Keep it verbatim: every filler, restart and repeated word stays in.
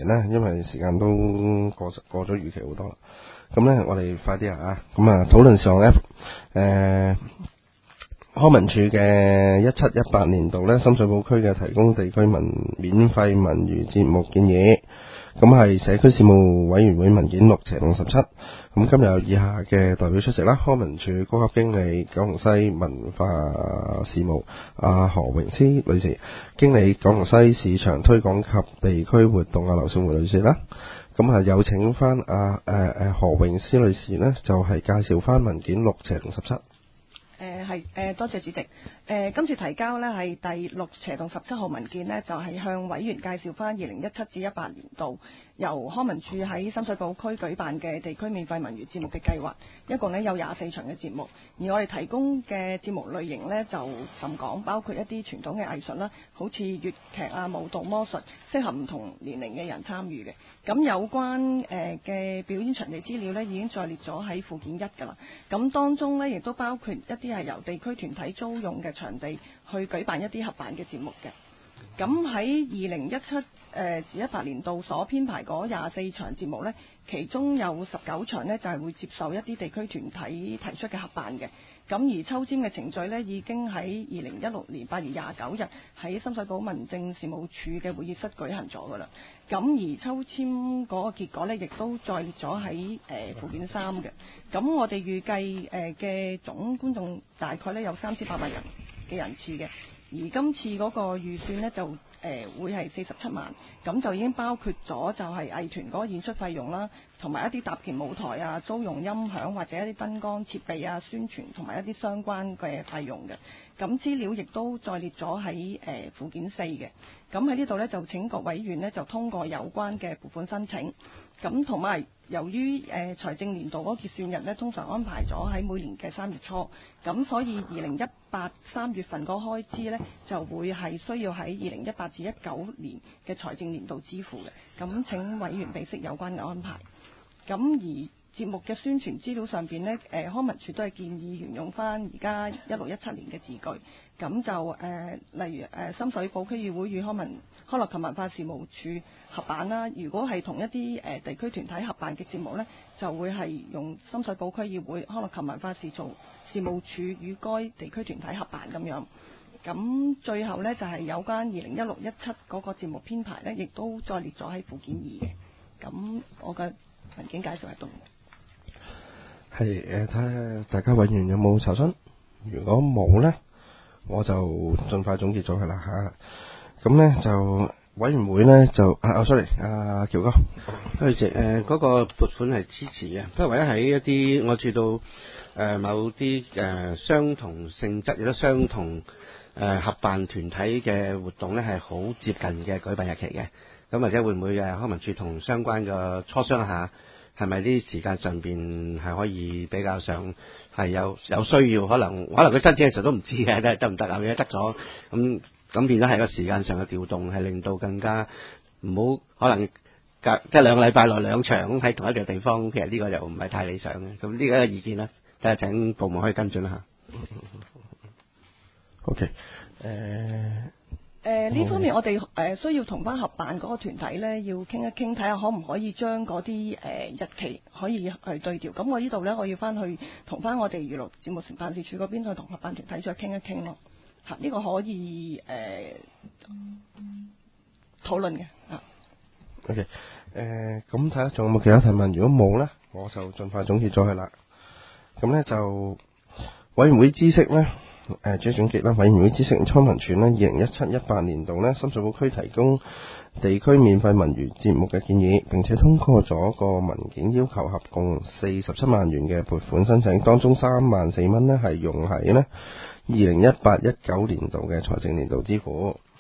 咧，因為時間都過過咗預期好多啦。咁咧，我哋快啲啊！咁啊，討論上 F 誒康文署嘅一七一八年度咧，深水埗區嘅提供地區文免費文娛節目建議，咁係社區事務委員會文件六斜六十七。咁今日有以下嘅代表出席啦：康文署高級經理九龍西文化事務阿何詠詩女士，經理九龍西市場推廣及地區活動阿劉少梅女士啦。咁啊，有請翻阿誒誒何詠詩女士呢，就係、是、介紹翻文件六斜六十七。 誒係誒多謝主席。誒、呃、今次提交呢係第六斜同十七號文件呢，就係、是、向委員介紹翻二零一七至一八年度由康文署喺深水埗區舉辦嘅地區免費文娛節目嘅計劃。一共呢有廿四場嘅節目，而我哋提供嘅節目類型呢，就甚廣，包括一啲傳統嘅藝術啦，好似粵劇啊、舞蹈、魔術，適合唔同年齡嘅人參與嘅。咁有關誒嘅、呃、表演場地資料呢，已經載列咗喺附件一㗎啦。咁當中呢，亦都包括一啲係由地區團體租用嘅場地去舉辦一啲合辦嘅節目嘅。咁喺二零一七誒至一八年度所編排嗰廿四場節目呢，其中有十九場呢就係、是、會接受一啲地區團體提出嘅合辦嘅。咁而抽籤嘅程序呢，已經喺二零一六年八月廿九日喺深水埗民政事務處嘅會議室舉行咗㗎啦。咁而抽籤嗰個結果呢，亦都載列咗喺誒附件三嘅。咁我哋預計誒嘅總觀眾大概呢有三千八百人嘅人次嘅。而今次嗰個預算呢，就誒、呃、會係四十七萬，咁就已經包括咗就係藝團嗰個演出費用啦，同埋一啲搭建舞台啊、租用音響或者一啲燈光設備啊、宣傳同埋一啲相關嘅費用嘅。咁資料亦都載列咗喺誒附件四嘅。咁喺呢度呢，就請各委員呢，就通過有關嘅撥款申請。咁同埋由於誒、呃、財政年度嗰個結算日呢，通常安排咗喺每年嘅三月初，咁所以二零一八三月份嗰個開支呢，就會係需要喺二零一八至一九年嘅財政年度支付嘅。咁請委員備悉有關嘅安排。咁而節目嘅宣傳資料上邊呢，誒、呃、康文署都係建議沿用翻而家一六一七年嘅字句。咁就誒、呃、例如誒、呃、深水埗區議會與康文康樂及文化事務處合辦啦。如果係同一啲誒、呃、地區團體合辦嘅節目呢，就會係用深水埗區議會康樂及文化事務事務處與該地區團體合辦咁樣。咁最後呢，就係、是、有關二零一六一七嗰個節目編排呢，亦都載列咗喺附件二嘅。咁我嘅文件介紹喺度。 係誒，睇下大家委員有冇查詢？如果冇呢，我就盡快總結咗佢啦嚇。咁呢就委員會呢，就啊啊，sorry，阿喬哥， 多謝誒嗰個撥款係支持嘅，不過唯一喺一啲我知道誒、呃、某啲誒、呃、相同性質亦都相同誒、呃、合辦團體嘅活動呢，係好接近嘅舉辦日期嘅，咁或者會唔會誒康文署同相關嘅磋商一下？係咪啲時間上邊係可以比較上係有有需要？可能可能佢申請嘅時候都唔知嘅，得得唔得啊？如果得咗咁咁變咗係個時間上嘅調動，係令到更加唔好可能隔即係兩個禮拜內兩場喺同一個地方，其實呢個又唔係太理想嘅。咁呢個一個意見啦，睇下請部門可以跟進一下。 OK，誒。 誒呢、呃、方面我哋誒、呃、需要同翻合辦嗰個團體呢，要傾一傾，睇下可唔可以將嗰啲誒日期可以去對調。咁我呢度呢，我要翻去同翻我哋娛樂節目辦事處嗰邊去同合辦團體再傾一傾咯。嚇，呢個可以誒、呃、討論嘅。啊。 OK，誒咁睇下仲有冇其他提問？如果冇呢，我就盡快總結咗佢啦。咁呢就委員會知識呢。誒，主要總結啦，委員會知悉康文署呢，二零一七一八年度呢，深水埗區提供地區免費文娛節目嘅建議，並且通過咗個文件要求合共四十七萬元嘅撥款申請，當中三萬四蚊呢係用喺呢二零一八一九年度嘅財政年度支付。